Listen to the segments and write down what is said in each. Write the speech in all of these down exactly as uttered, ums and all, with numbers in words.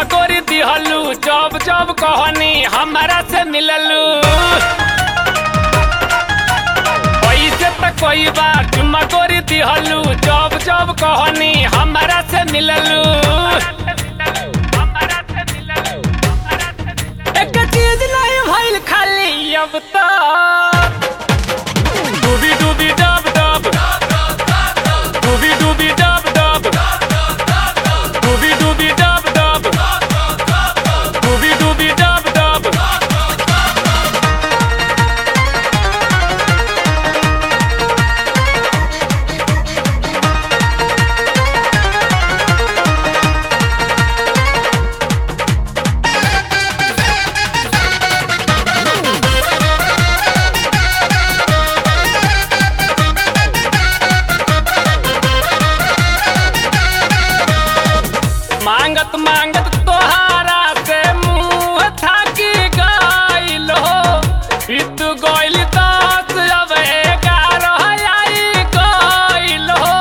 गोरी दिहलू जब जब कहनी हमारा से मिललू पैसे तो कोई बार चुम्मा गोरी दिहलू जब जब कहनी हमारा से मिललू एक चीज नहीं भइल खाली अब तो डूबी डूबी डब डब डूबी डूबी डब डब डूबी डूबी डब डब डूबी डूबी डब डब मांगत मांगत तोहारा से मुंह थाकी गइल हो बीत गइल दस अब ग्यारह आई गइल हो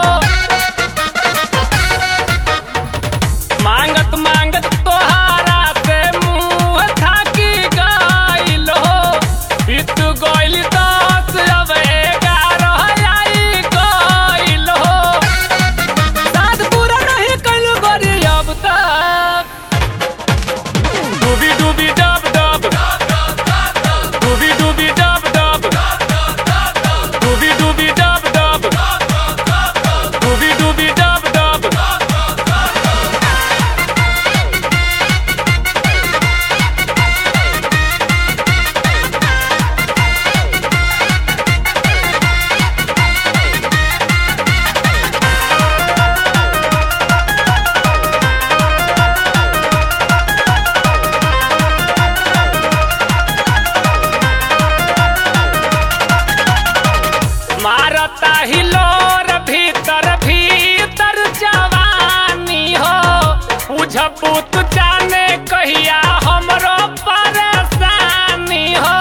मांगत मांगत तोहारा से मुंह थाकी गइल हो बीत गइल दस अब ग्यारह आई गइल हो साथ पूरा नहीं कइल गोरी अब तक डूबी डूबी डब डब डूबी डूबी डब डब डूबी डूबी डब डब डूबी डूबी डब डब मारता हिलोर भीतर भीतर जवानी हो बुझबू तू जाने कहिया हमरो परेशानी हो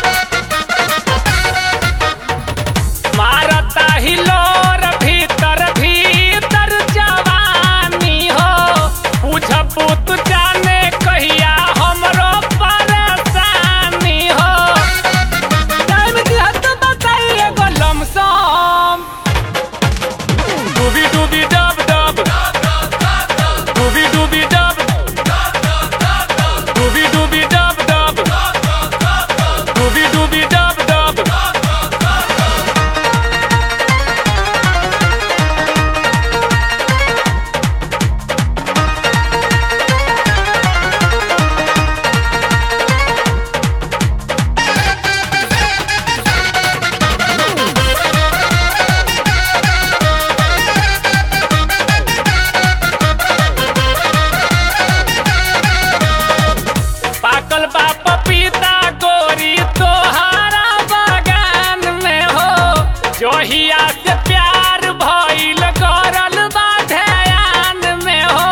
मारता हिलोर भीतर भीतर जवानी हो बुझबू तू जाने कहिया हमरो परेशानी हो टाइम दिया तो बताइए गो लमसम डूबी डूबी डब डब डूबी डूबी डब डूबी डूबी डब डब डूबी डूबी डब डब पाकल बा पपीता गोरी तोहारा बागान में हो जोहिया से प्यार भइल करल बा ध्यान में हो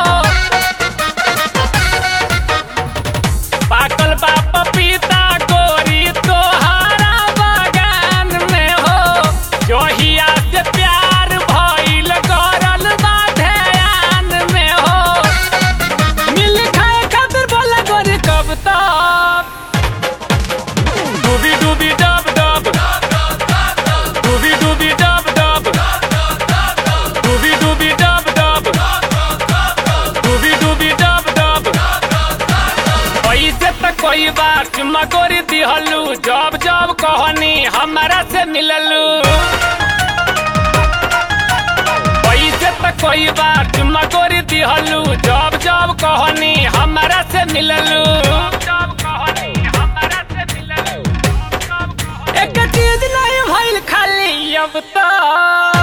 पाकल बा पपीता गोरी तोहारा बागान में हो जोहिया से प्यार भइल करल बा ध्यान में हो मिल खाए खातिर बोला गोरी कब तक डूबी डूबी डब डब डूबी डूबी डब डब डूबी डूबी डब डब डूबी डूबी डब डब पैसे तो कोई बार चुम्मा गोरी दिहलू जब जब कहनी हमारा से मिललू पैसे तो कोई बार चुम्मा गोरी दिहलू जब जब कहनी हमारा से मिललू एक चीज नहीं भइल खाली अब तो